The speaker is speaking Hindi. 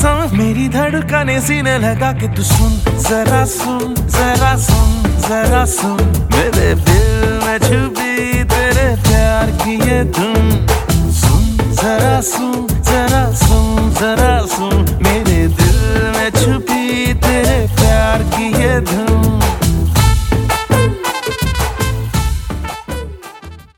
मेरी धड़कने सीने लगा के तू सुन, जरा सुन, जरा सुन, जरा सुन, मेरे दिल में छुपी तेरे प्यार की ये धुन। सुन, जरा सुन, जरा सुन, जरा सुन, मेरे दिल में छुपी